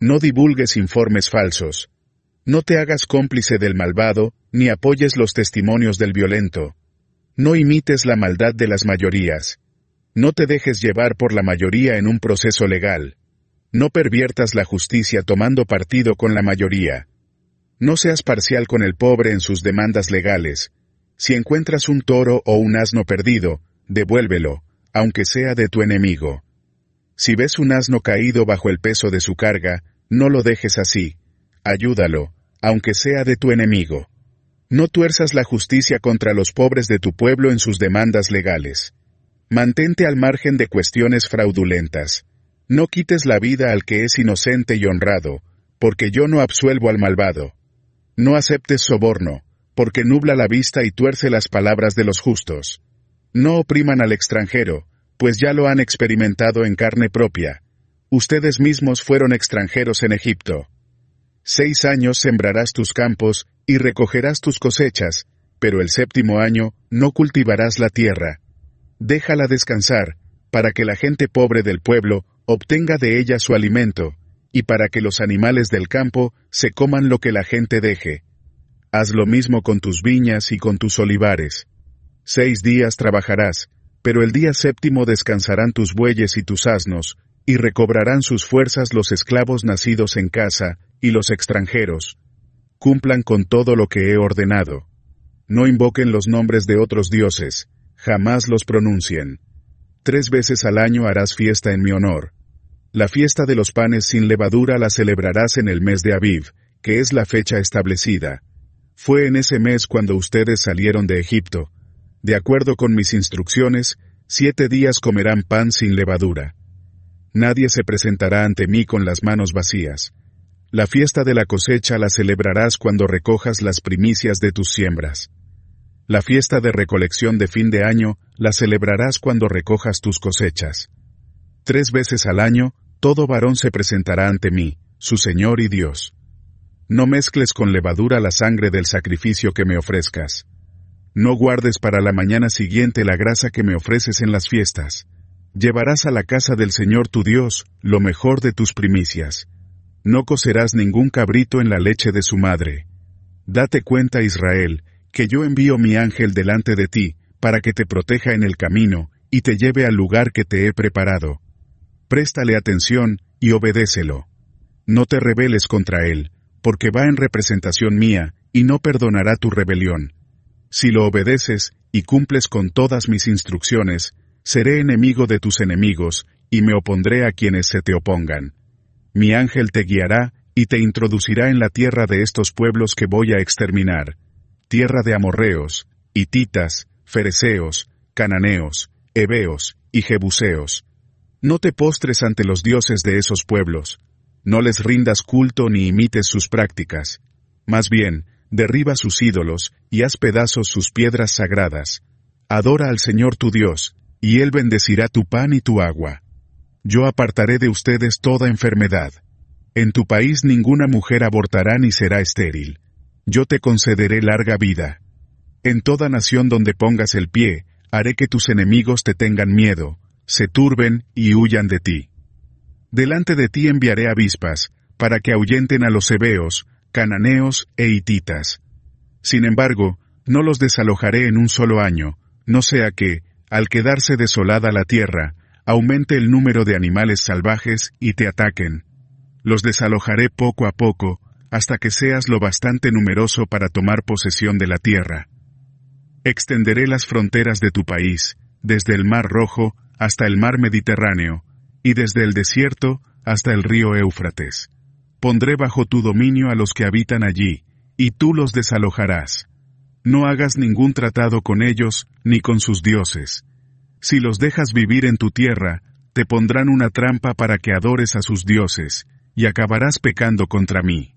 No divulgues informes falsos. No te hagas cómplice del malvado, ni apoyes los testimonios del violento. No imites la maldad de las mayorías. No te dejes llevar por la mayoría en un proceso legal. No perviertas la justicia tomando partido con la mayoría. No seas parcial con el pobre en sus demandas legales. Si encuentras un toro o un asno perdido, devuélvelo, aunque sea de tu enemigo. Si ves un asno caído bajo el peso de su carga, no lo dejes así. Ayúdalo, aunque sea de tu enemigo. No tuerzas la justicia contra los pobres de tu pueblo en sus demandas legales. Mantente al margen de cuestiones fraudulentas. No quites la vida al que es inocente y honrado, porque yo no absuelvo al malvado. No aceptes soborno, porque nubla la vista y tuerce las palabras de los justos. No opriman al extranjero, pues ya lo han experimentado en carne propia. Ustedes mismos fueron extranjeros en Egipto. 6 años sembrarás tus campos y recogerás tus cosechas, pero el 7º año no cultivarás la tierra. Déjala descansar, para que la gente pobre del pueblo obtenga de ella su alimento, y para que los animales del campo se coman lo que la gente deje. Haz lo mismo con tus viñas y con tus olivares. 6 días trabajarás, pero el día 7º descansarán tus bueyes y tus asnos, y recobrarán sus fuerzas los esclavos nacidos en casa, y los extranjeros. Cumplan con todo lo que he ordenado. No invoquen los nombres de otros dioses, jamás los pronuncien. 3 veces al año harás fiesta en mi honor. La fiesta de los panes sin levadura la celebrarás en el mes de Aviv, que es la fecha establecida. Fue en ese mes cuando ustedes salieron de Egipto. De acuerdo con mis instrucciones, 7 días comerán pan sin levadura. Nadie se presentará ante mí con las manos vacías. La fiesta de la cosecha la celebrarás cuando recojas las primicias de tus siembras. La fiesta de recolección de fin de año la celebrarás cuando recojas tus cosechas. 3 veces al año, todo varón se presentará ante mí, su Señor y Dios. No mezcles con levadura la sangre del sacrificio que me ofrezcas. No guardes para la mañana siguiente la grasa que me ofreces en las fiestas. Llevarás a la casa del Señor tu Dios lo mejor de tus primicias. No cocerás ningún cabrito en la leche de su madre. Date cuenta, Israel, que yo envío mi ángel delante de ti, para que te proteja en el camino, y te lleve al lugar que te he preparado. Préstale atención, y obedécelo. No te rebeles contra él, porque va en representación mía, y no perdonará tu rebelión. Si lo obedeces, y cumples con todas mis instrucciones, seré enemigo de tus enemigos, y me opondré a quienes se te opongan. Mi ángel te guiará, y te introducirá en la tierra de estos pueblos que voy a exterminar, tierra de amorreos, hititas, fereceos, cananeos, heveos y jebuseos. No te postres ante los dioses de esos pueblos, no les rindas culto ni imites sus prácticas. Más bien, derriba sus ídolos y haz pedazos sus piedras sagradas. Adora al Señor tu Dios, y Él bendecirá tu pan y tu agua. Yo apartaré de ustedes toda enfermedad. En tu país ninguna mujer abortará ni será estéril. Yo te concederé larga vida. En toda nación donde pongas el pie, haré que tus enemigos te tengan miedo, se turben y huyan de ti. Delante de ti enviaré avispas, para que ahuyenten a los heveos, cananeos e hititas. Sin embargo, no los desalojaré en un solo año, no sea que, al quedarse desolada la tierra, aumente el número de animales salvajes y te ataquen. Los desalojaré poco a poco, hasta que seas lo bastante numeroso para tomar posesión de la tierra. Extenderé las fronteras de tu país, desde el Mar Rojo hasta el Mar Mediterráneo, y desde el desierto hasta el río Éufrates. Pondré bajo tu dominio a los que habitan allí, y tú los desalojarás. No hagas ningún tratado con ellos, ni con sus dioses. Si los dejas vivir en tu tierra, te pondrán una trampa para que adores a sus dioses, y acabarás pecando contra mí.